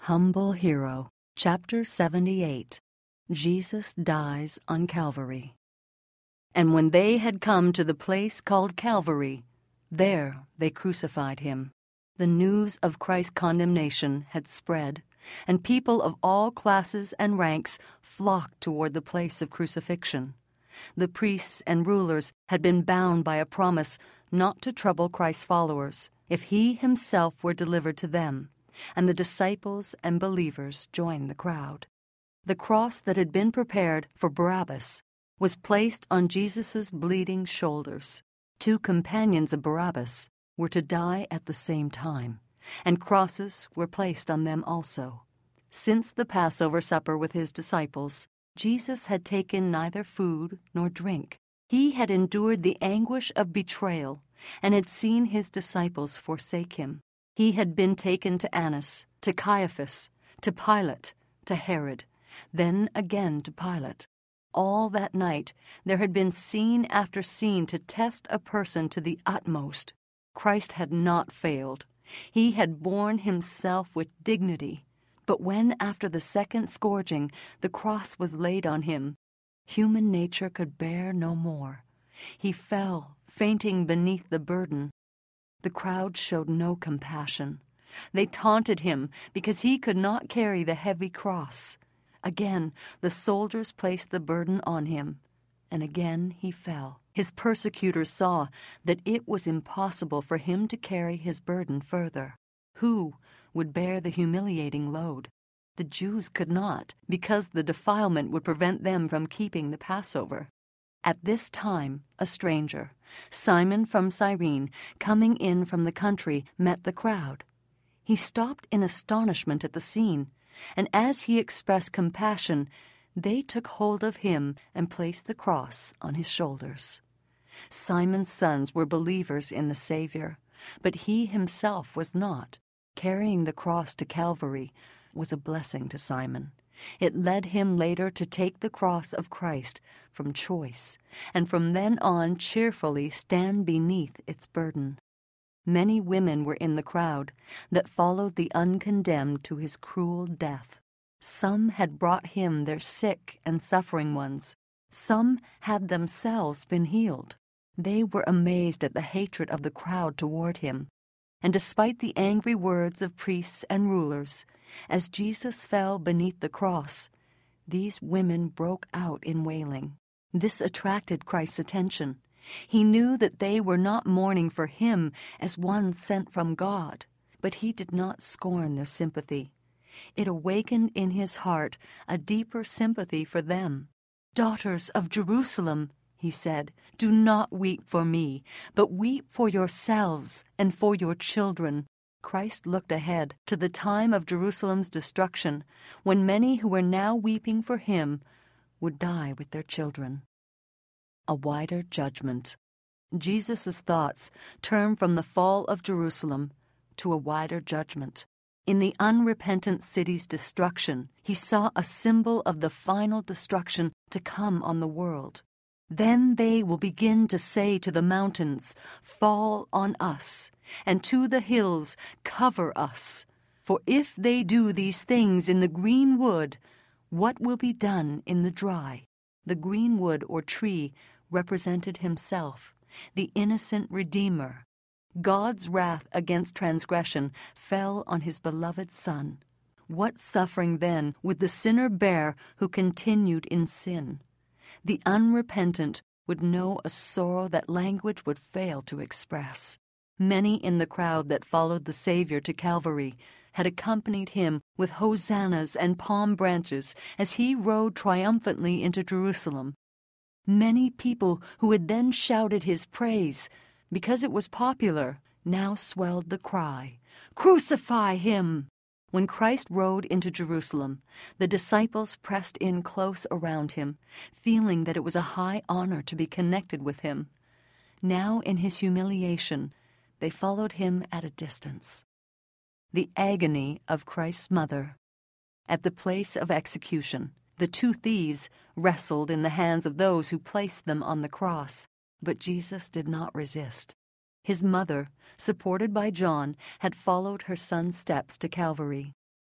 Humble Hero, Chapter 78. Jesus Dies on Calvary. And when they had come to the place called Calvary, there they crucified him. The news of Christ's condemnation had spread, and people of all classes and ranks flocked toward the place of crucifixion. The priests and rulers had been bound by a promise not to trouble Christ's followers if he himself were delivered to them, and the disciples and believers joined the crowd. The cross that had been prepared for Barabbas was placed on Jesus' bleeding shoulders. Two companions of Barabbas were to die at the same time, and crosses were placed on them also. Since the Passover supper with his disciples, Jesus had taken neither food nor drink. He had endured the anguish of betrayal and had seen his disciples forsake him. He had been taken to Annas, to Caiaphas, to Pilate, to Herod, then again to Pilate. All that night there had been scene after scene to test a person to the utmost. Christ had not failed. He had borne himself with dignity. But when, after the second scourging, the cross was laid on him, human nature could bear no more. He fell, fainting beneath the burden. The crowd showed no compassion. They taunted him because he could not carry the heavy cross. Again, the soldiers placed the burden on him, and again he fell. His persecutors saw that it was impossible for him to carry his burden further. Who would bear the humiliating load? The Jews could not, because the defilement would prevent them from keeping the Passover. At this time, a stranger, Simon from Cyrene, coming in from the country, met the crowd. He stopped in astonishment at the scene, and as he expressed compassion, they took hold of him and placed the cross on his shoulders. Simon's sons were believers in the Savior, but he himself was not. Carrying the cross to Calvary was a blessing to Simon. It led him later to take the cross of Christ from choice, and from then on cheerfully stand beneath its burden. Many women were in the crowd that followed the uncondemned to his cruel death. Some had brought him their sick and suffering ones. Some had themselves been healed. They were amazed at the hatred of the crowd toward him. And despite the angry words of priests and rulers, as Jesus fell beneath the cross, these women broke out in wailing. This attracted Christ's attention. He knew that they were not mourning for him as one sent from God, but he did not scorn their sympathy. It awakened in his heart a deeper sympathy for them. "Daughters of Jerusalem," he said, "do not weep for me, but weep for yourselves and for your children." Christ looked ahead to the time of Jerusalem's destruction, when many who were now weeping for him would die with their children. A wider judgment. Jesus' thoughts turn from the fall of Jerusalem to a wider judgment. In the unrepentant city's destruction, he saw a symbol of the final destruction to come on the world. Then they will begin to say to the mountains, "Fall on us," and to the hills, "Cover us." For if they do these things in the green wood, what will be done in the dry? The green wood or tree represented himself, the innocent Redeemer. God's wrath against transgression fell on his beloved Son. What suffering then would the sinner bear who continued in sin? The unrepentant would know a sorrow that language would fail to express. Many in the crowd that followed the Savior to Calvary had accompanied him with hosannas and palm branches as he rode triumphantly into Jerusalem. Many people who had then shouted his praise, because it was popular, now swelled the cry, "Crucify him!" When Christ rode into Jerusalem, the disciples pressed in close around him, feeling that it was a high honor to be connected with him. Now, in his humiliation, they followed him at a distance. The agony of Christ's mother. At the place of execution, the two thieves wrestled in the hands of those who placed them on the cross, but Jesus did not resist. His mother, supported by John, had followed her son's steps to Calvary.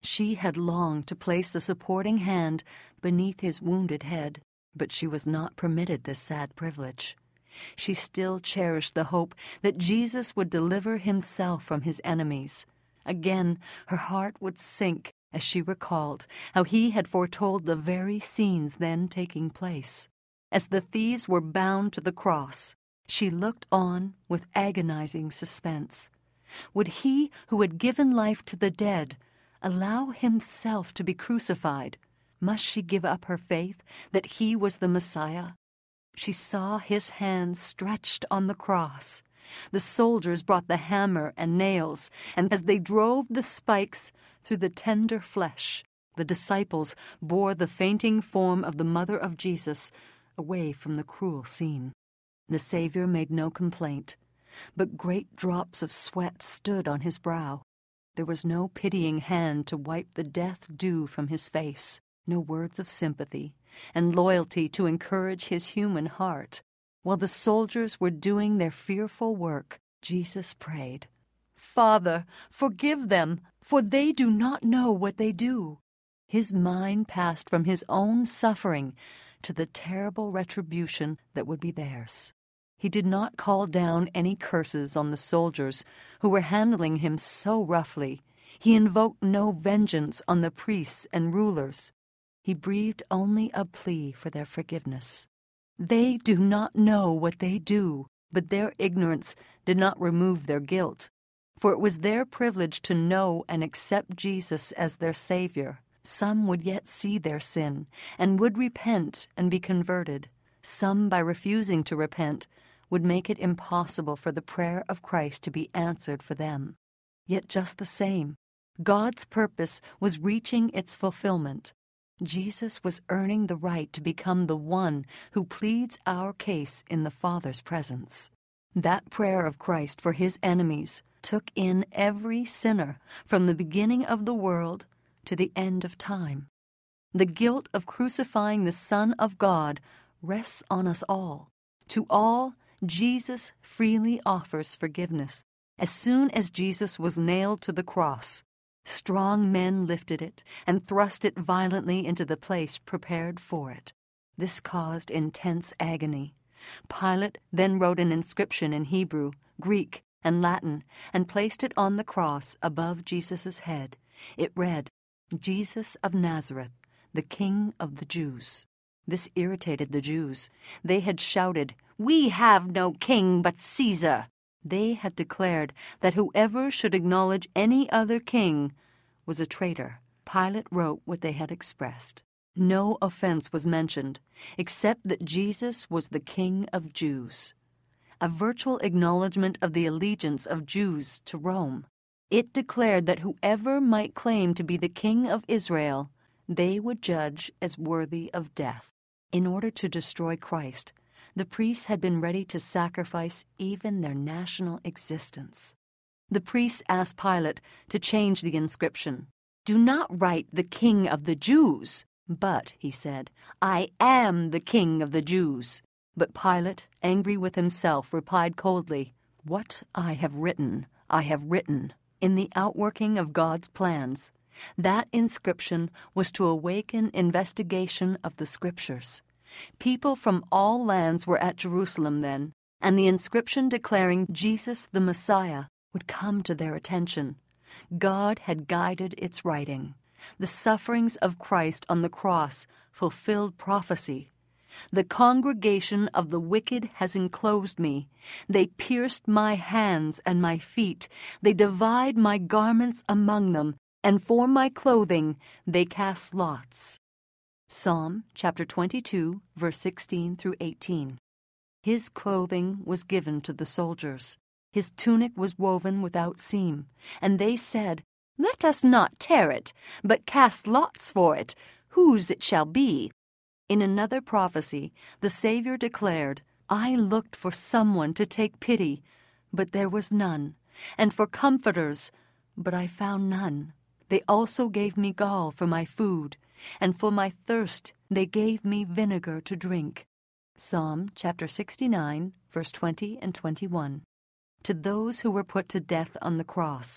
She had longed to place a supporting hand beneath his wounded head, but she was not permitted this sad privilege. She still cherished the hope that Jesus would deliver himself from his enemies. Again, her heart would sink as she recalled how he had foretold the very scenes then taking place. As the thieves were bound to the cross, she looked on with agonizing suspense. Would he who had given life to the dead allow himself to be crucified? Must she give up her faith that he was the Messiah? She saw his hands stretched on the cross. The soldiers brought the hammer and nails, and as they drove the spikes through the tender flesh, the disciples bore the fainting form of the mother of Jesus away from the cruel scene. The Savior made no complaint, but great drops of sweat stood on his brow. There was no pitying hand to wipe the death dew from his face, no words of sympathy and loyalty to encourage his human heart. While the soldiers were doing their fearful work, Jesus prayed, "Father, forgive them, for they do not know what they do." His mind passed from his own suffering to the terrible retribution that would be theirs. He did not call down any curses on the soldiers who were handling him so roughly. He invoked no vengeance on the priests and rulers. He breathed only a plea for their forgiveness. They do not know what they do, but their ignorance did not remove their guilt, for it was their privilege to know and accept Jesus as their Savior. Some would yet see their sin and would repent and be converted. Some, by refusing to repent, would make it impossible for the prayer of Christ to be answered for them. Yet just the same, God's purpose was reaching its fulfillment. Jesus was earning the right to become the one who pleads our case in the Father's presence. That prayer of Christ for his enemies took in every sinner from the beginning of the world to the end of time. The guilt of crucifying the Son of God rests on us all. To all, Jesus freely offers forgiveness. As soon as Jesus was nailed to the cross, strong men lifted it and thrust it violently into the place prepared for it. This caused intense agony. Pilate then wrote an inscription in Hebrew, Greek, and Latin and placed it on the cross above Jesus' head. It read, "Jesus of Nazareth, the King of the Jews." This irritated the Jews. They had shouted, "We have no king but Caesar." They had declared that whoever should acknowledge any other king was a traitor. Pilate wrote what they had expressed. No offense was mentioned, except that Jesus was the King of Jews, a virtual acknowledgement of the allegiance of Jews to Rome. It declared that whoever might claim to be the King of Israel, they would judge as worthy of death. In order to destroy Christ, the priests had been ready to sacrifice even their national existence. The priests asked Pilate to change the inscription. "Do not write the King of the Jews, but," he said, "I am the King of the Jews." But Pilate, angry with himself, replied coldly, "What I have written, I have written." In the outworking of God's plans, that inscription was to awaken investigation of the Scriptures. People from all lands were at Jerusalem then, and the inscription declaring Jesus the Messiah would come to their attention. God had guided its writing. The sufferings of Christ on the cross fulfilled prophecy. "The congregation of the wicked has enclosed me. They pierced my hands and my feet. They divide my garments among them, and for my clothing they cast lots." Psalm chapter 22, verse 16 through 18. His clothing was given to the soldiers. His tunic was woven without seam, and they said, "Let us not tear it, but cast lots for it, whose it shall be." In another prophecy, the Savior declared, "I looked for someone to take pity, but there was none, and for comforters, but I found none. They also gave me gall for my food, and for my thirst they gave me vinegar to drink." Psalm chapter 69, verse 20 and 21. To those who were put to death on the cross,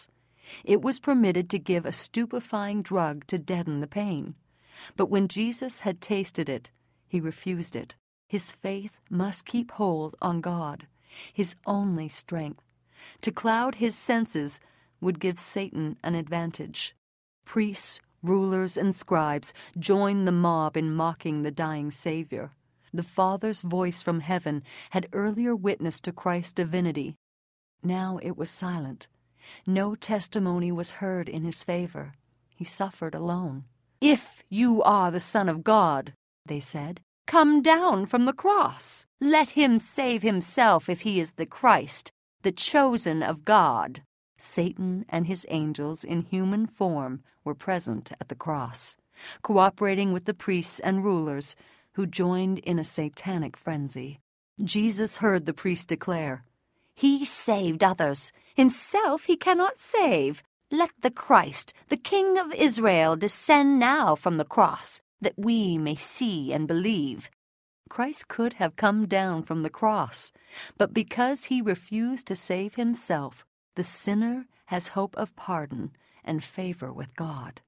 It was permitted to give a stupefying drug to deaden the pain. But when Jesus had tasted it, he refused it. His faith must keep hold on God, his only strength. To cloud his senses would give Satan an advantage. Priests, rulers, and scribes joined the mob in mocking the dying Savior. The Father's voice from heaven had earlier witnessed to Christ's divinity. Now it was silent. No testimony was heard in his favor. He suffered alone. "If you are the Son of God," they said, "come down from the cross. Let him save himself if he is the Christ, the chosen of God." Satan and his angels in human form were present at the cross, cooperating with the priests and rulers who joined in a satanic frenzy. Jesus heard the priests declare, "He saved others. Himself he cannot save. Let the Christ, the King of Israel, descend now from the cross, that we may see and believe." Christ could have come down from the cross, but because he refused to save himself, the sinner has hope of pardon and favor with God.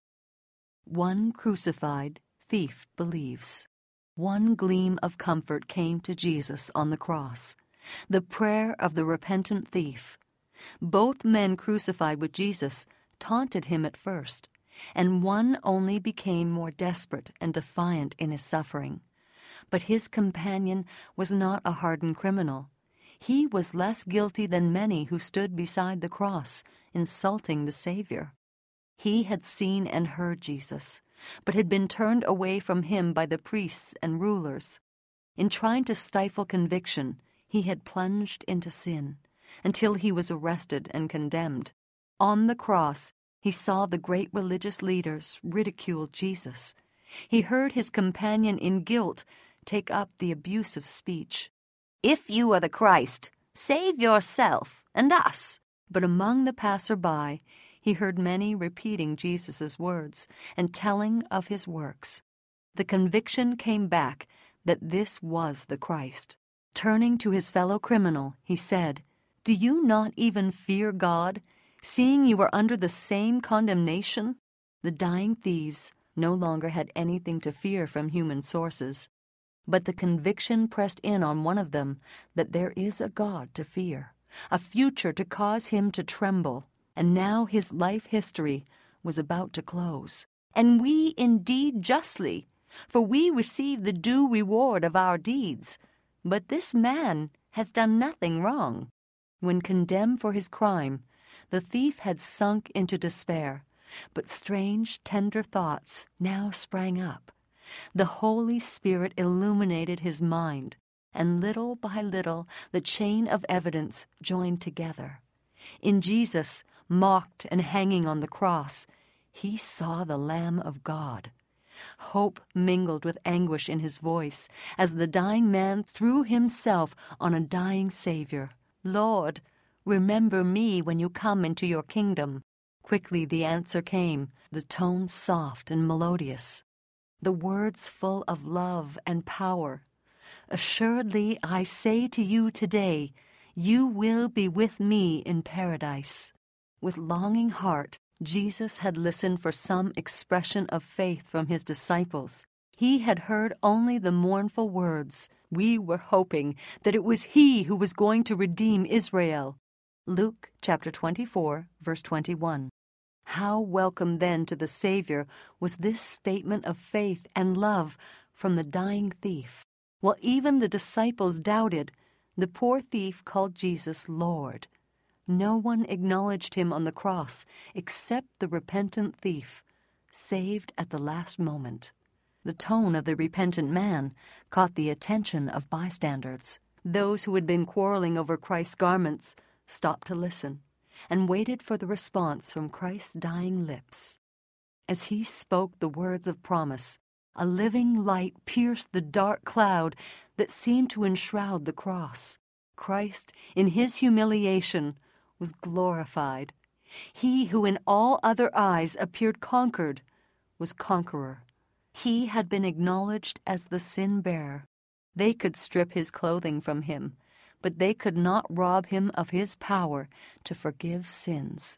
One crucified thief believes. One gleam of comfort came to Jesus on the cross, the prayer of the repentant thief. Both men crucified with Jesus taunted him at first, and one only became more desperate and defiant in his suffering. But his companion was not a hardened criminal. He was less guilty than many who stood beside the cross, insulting the Savior. He had seen and heard Jesus, but had been turned away from him by the priests and rulers. In trying to stifle conviction, he had plunged into sin, until he was arrested and condemned. On the cross, he saw the great religious leaders ridicule Jesus. He heard his companion in guilt take up the abusive speech. "If you are the Christ, save yourself and us." But among the passer-by, he heard many repeating Jesus' words and telling of his works. The conviction came back that this was the Christ. Turning to his fellow criminal, he said, "Do you not even fear God, seeing you are under the same condemnation?" The dying thieves no longer had anything to fear from human sources, but the conviction pressed in on one of them that there is a God to fear, a future to cause him to tremble, and now his life history was about to close. "And we indeed justly, for we receive the due reward of our deeds. But this man has done nothing wrong." When condemned for his crime, the thief had sunk into despair, but strange, tender thoughts now sprang up. The Holy Spirit illuminated his mind, and little by little the chain of evidence joined together. In Jesus, mocked and hanging on the cross, he saw the Lamb of God. Hope mingled with anguish in his voice as the dying man threw himself on a dying Savior. "Lord, remember me when you come into your kingdom." Quickly the answer came, the tone soft and melodious, the words full of love and power. "Assuredly I say to you today, you will be with me in paradise." With longing heart, Jesus had listened for some expression of faith from his disciples. He had heard only the mournful words, "We were hoping that it was he who was going to redeem Israel." Luke chapter 24, verse 21. How welcome then to the Savior was this statement of faith and love from the dying thief. While even the disciples doubted, the poor thief called Jesus Lord. No one acknowledged him on the cross except the repentant thief, saved at the last moment. The tone of the repentant man caught the attention of bystanders. Those who had been quarreling over Christ's garments stopped to listen and waited for the response from Christ's dying lips. As he spoke the words of promise, a living light pierced the dark cloud that seemed to enshroud the cross. Christ, in his humiliation, was glorified. He who in all other eyes appeared conquered was conqueror. He had been acknowledged as the sin-bearer. They could strip his clothing from him, but they could not rob him of his power to forgive sins.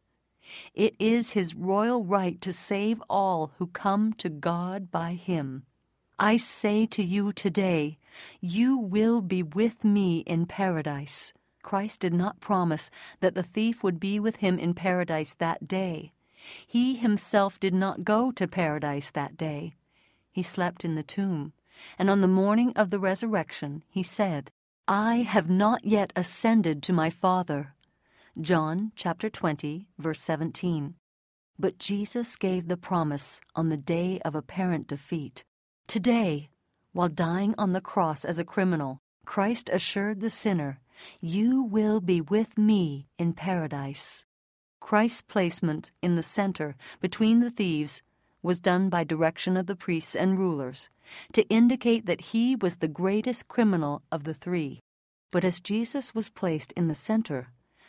It is his royal right to save all who come to God by him. I say to you today, you will be with me in paradise. Christ did not promise that the thief would be with him in paradise that day. He himself did not go to paradise that day. He slept in the tomb, and on the morning of the resurrection he said, I have not yet ascended to my Father. John chapter 20, verse 17. But Jesus gave the promise on the day of apparent defeat. Today, while dying on the cross as a criminal, Christ assured the sinner, you will be with me in paradise. Christ's placement in the center between the thieves was done by direction of the priests and rulers to indicate that he was the greatest criminal of the three. But as Jesus was placed in the center,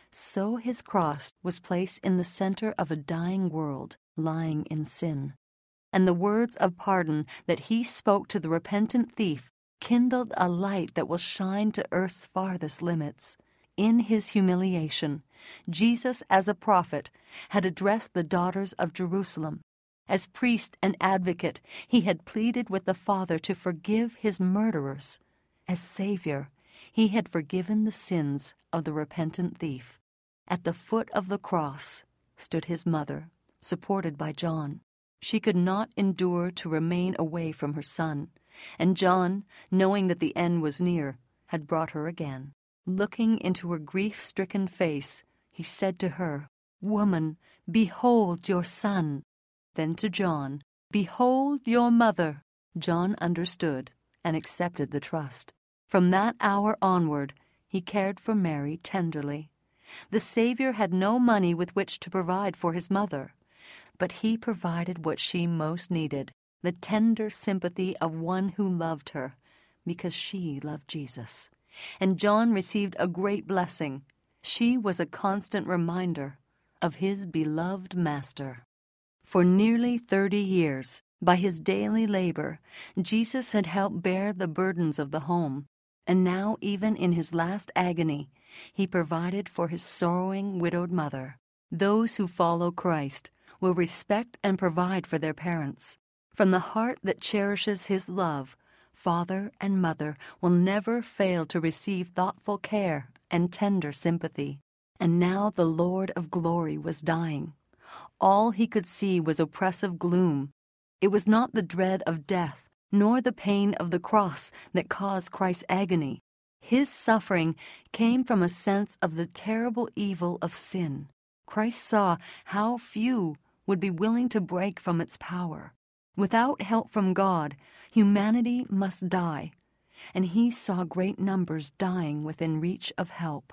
so his cross was placed in the center of a dying world lying in sin. And the words of pardon that he spoke to the repentant thief kindled a light that will shine to earth's farthest limits. In his humiliation, Jesus, as a prophet, had addressed the daughters of Jerusalem. As priest and advocate, he had pleaded with the Father to forgive his murderers. As Savior, he had forgiven the sins of the repentant thief. At the foot of the cross stood his mother, supported by John. She could not endure to remain away from her son, and John, knowing that the end was near, had brought her again. Looking into her grief-stricken face, he said to her, Woman, behold your son. Then to John, Behold your mother. John understood and accepted the trust. From that hour onward, he cared for Mary tenderly. The Savior had no money with which to provide for his mother, but he provided what she most needed, the tender sympathy of one who loved her, because she loved Jesus. And John received a great blessing. She was a constant reminder of his beloved Master. For nearly 30 years, by his daily labor, Jesus had helped bear the burdens of the home, and now even in his last agony, he provided for his sorrowing widowed mother. Those who follow Christ will respect and provide for their parents. From the heart that cherishes his love, father and mother will never fail to receive thoughtful care and tender sympathy. And now the Lord of glory was dying. All he could see was oppressive gloom. It was not the dread of death, nor the pain of the cross that caused Christ's agony. His suffering came from a sense of the terrible evil of sin. Christ saw how few would be willing to break from its power. Without help from God, humanity must die, and he saw great numbers dying within reach of help.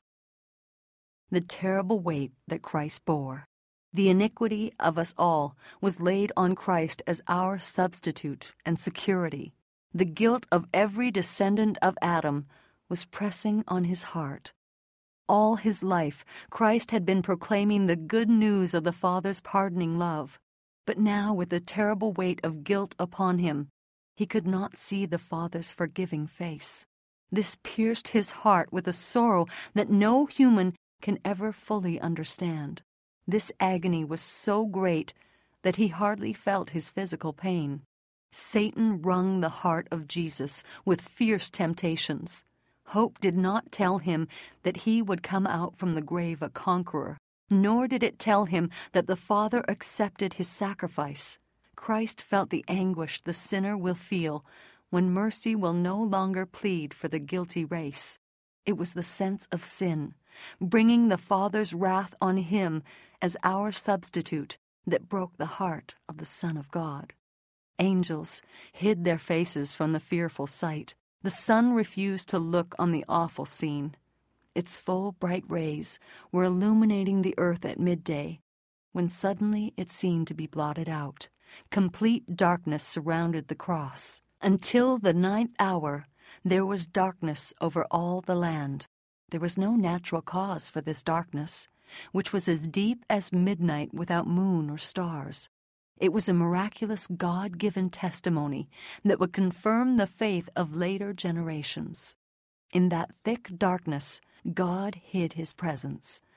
The terrible weight that Christ bore. The iniquity of us all was laid on Christ as our substitute and security. The guilt of every descendant of Adam was pressing on his heart. All his life, Christ had been proclaiming the good news of the Father's pardoning love. But now, with the terrible weight of guilt upon him, he could not see the Father's forgiving face. This pierced his heart with a sorrow that no human can ever fully understand. This agony was so great that he hardly felt his physical pain. Satan wrung the heart of Jesus with fierce temptations. Hope did not tell him that he would come out from the grave a conqueror, nor did it tell him that the Father accepted his sacrifice. Christ felt the anguish the sinner will feel when mercy will no longer plead for the guilty race. It was the sense of sin, bringing the Father's wrath on him as our substitute, that broke the heart of the Son of God. Angels hid their faces from the fearful sight. The sun refused to look on the awful scene. Its full bright rays were illuminating the earth at midday, when suddenly it seemed to be blotted out. Complete darkness surrounded the cross. Until the 9th hour, there was darkness over all the land. There was no natural cause for this darkness, which was as deep as midnight without moon or stars. It was a miraculous God-given testimony that would confirm the faith of later generations. In that thick darkness, God hid his presence,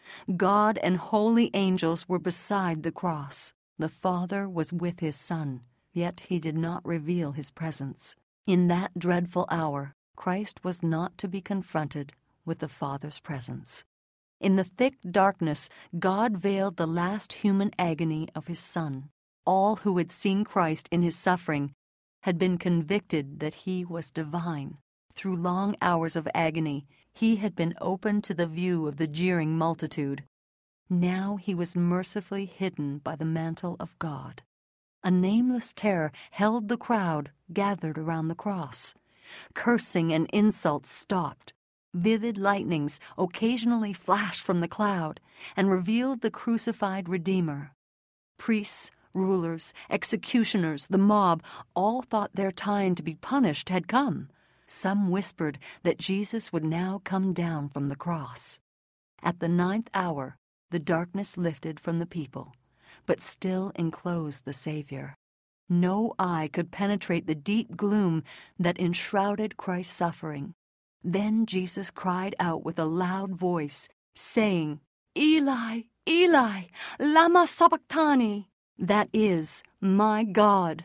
God and holy angels were beside the cross. The Father was with his Son, yet he did not reveal his presence. In that dreadful hour, Christ was not to be confronted with the Father's presence. In the thick darkness, God veiled the last human agony of his Son. All who had seen Christ in his suffering had been convicted that he was divine. Through long hours of agony, he had been open to the view of the jeering multitude. Now he was mercifully hidden by the mantle of God. A nameless terror held the crowd gathered around the cross. Cursing and insults stopped. Vivid lightnings occasionally flashed from the cloud and revealed the crucified Redeemer. Priests, rulers, executioners, the mob, all thought their time to be punished had come. Some whispered that Jesus would now come down from the cross. At the 9th hour, the darkness lifted from the people, but still enclosed the Savior. No eye could penetrate the deep gloom that enshrouded Christ's suffering. Then Jesus cried out with a loud voice, saying, "Eli, Eli, lama sabachthani?" That is, my God,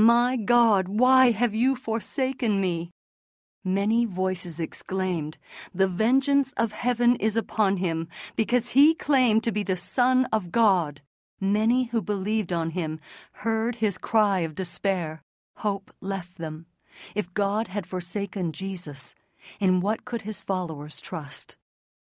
why have you forsaken me?" Many voices exclaimed, "The vengeance of heaven is upon him, because he claimed to be the Son of God." Many who believed on him heard his cry of despair. Hope left them. If God had forsaken Jesus, in what could his followers trust?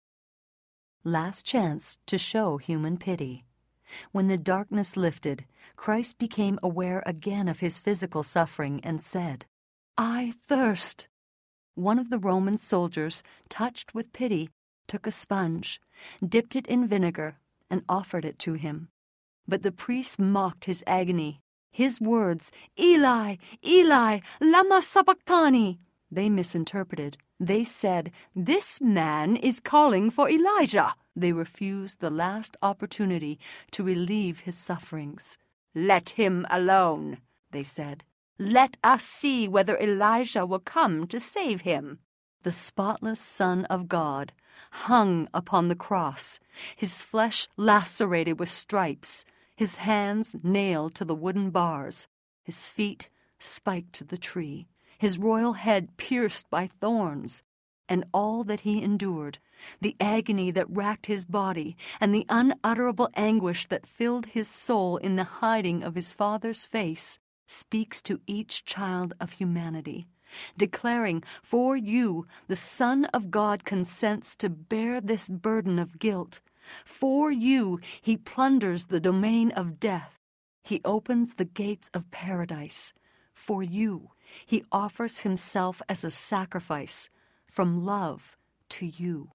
Last chance to show human pity. When the darkness lifted, Christ became aware again of his physical suffering and said, "I thirst." One of the Roman soldiers, touched with pity, took a sponge, dipped it in vinegar, and offered it to him. But the priest mocked his agony. His words, "Eli, Eli, lama sabachthani," they misinterpreted. They said, "This man is calling for Elijah." They refused the last opportunity to relieve his sufferings. "Let him alone," they said. "Let us see whether Elijah will come to save him." The spotless Son of God hung upon the cross, his flesh lacerated with stripes, his hands nailed to the wooden bars, his feet spiked to the tree, his royal head pierced by thorns, and all that he endured, the agony that racked his body, and the unutterable anguish that filled his soul in the hiding of his Father's face, speaks to each child of humanity, declaring, "For you, the Son of God consents to bear this burden of guilt. For you, he plunders the domain of death. He opens the gates of paradise. For you, he offers himself as a sacrifice from love to you."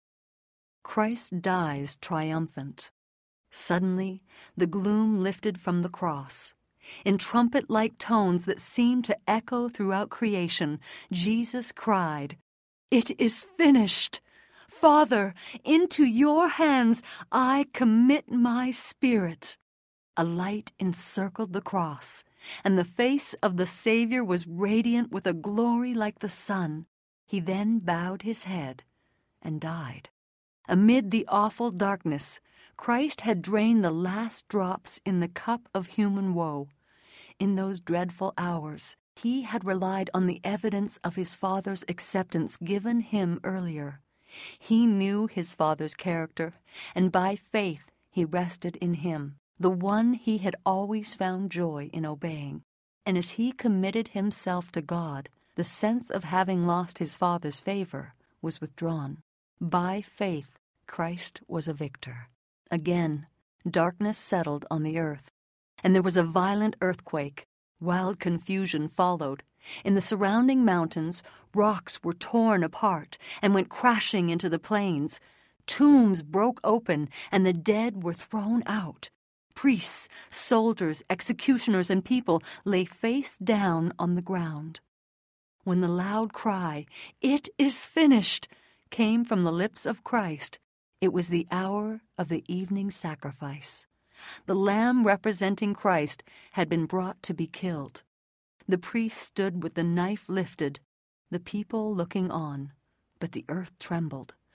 Christ dies triumphant. Suddenly, the gloom lifted from the cross. In trumpet-like tones that seemed to echo throughout creation, Jesus cried, "It is finished. Father, into your hands I commit my spirit." A light encircled the cross, and the face of the Savior was radiant with a glory like the sun. He then bowed his head and died. Amid the awful darkness, Christ had drained the last drops in the cup of human woe. In those dreadful hours, he had relied on the evidence of his Father's acceptance given him earlier. He knew his Father's character, and by faith he rested in him, the one he had always found joy in obeying. And as he committed himself to God, the sense of having lost his Father's favor was withdrawn. By faith, Christ was a victor. Again, darkness settled on the earth, and there was a violent earthquake. Wild confusion followed. In the surrounding mountains, rocks were torn apart and went crashing into the plains. Tombs broke open, and the dead were thrown out. Priests, soldiers, executioners, and people lay face down on the ground. When the loud cry, "It is finished," came from the lips of Christ, it was the hour of the evening sacrifice. The lamb representing Christ had been brought to be killed. The priest stood with the knife lifted, the people looking on, but the earth trembled.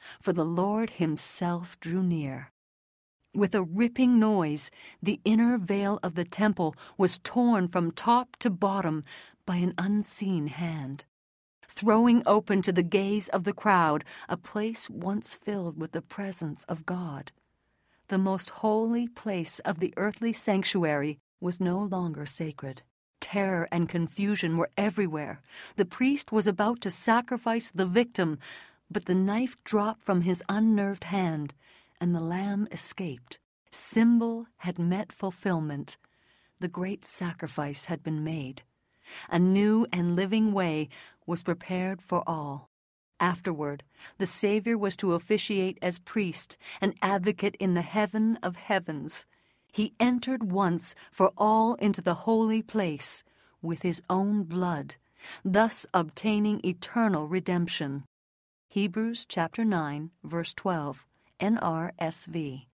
for the Lord himself drew near. With a ripping noise, the inner veil of the temple was torn from top to bottom by an unseen hand, throwing open to the gaze of the crowd a place once filled with the presence of God. The most holy place of the earthly sanctuary was no longer sacred. Terror and confusion were everywhere. The priest was about to sacrifice the victim, but the knife dropped from his unnerved hand, and the lamb escaped. Symbol had met fulfillment. The great sacrifice had been made. A new and living way was prepared for all. Afterward, the Savior was to officiate as priest and advocate in the heaven of heavens. He entered once for all into the holy place with his own blood, thus obtaining eternal redemption. Hebrews chapter 9, verse 12, NRSV.